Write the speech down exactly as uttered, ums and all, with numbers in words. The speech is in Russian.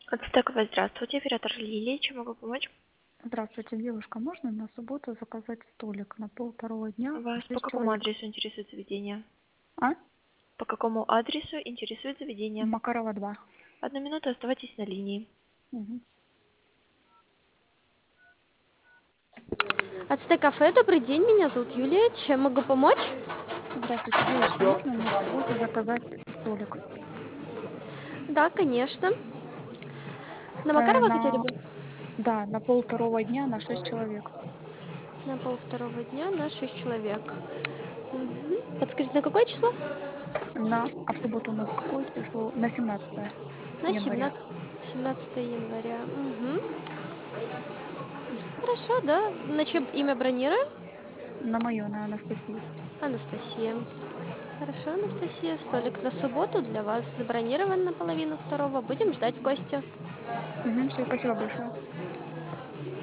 Ацтековая, здравствуйте, оператор Лилия, чем могу помочь? Здравствуйте, девушка. Можно на субботу заказать столик на пол второго дня на Вас по шесть какому человек? адресу интересует заведение? А? По какому адресу интересует заведение? Макарова два. Одну минуту, оставайтесь на линии. Мгм. Ацтек-кафе, добрый день, меня зовут Юлия, чем могу помочь? Здравствуйте, девушка. Можно на субботу заказать столик? Да, конечно. На Э, Макарова хотели на... бы? Да, на пол второго дня на шесть человек. На пол второго дня на шесть человек. Мгм. Подскажите, на какое число? На... А в субботу у нас какое число? На семнадцатое На января. семнадцатое, семнадцатое января. Мгм. Хорошо, да. На чем имя бронируем? На мое, на Анастасию. Анастасия. Хорошо, Анастасия. Столик на субботу для вас забронирован на половину второго. Будем ждать в гости. Угу, все, спасибо большое.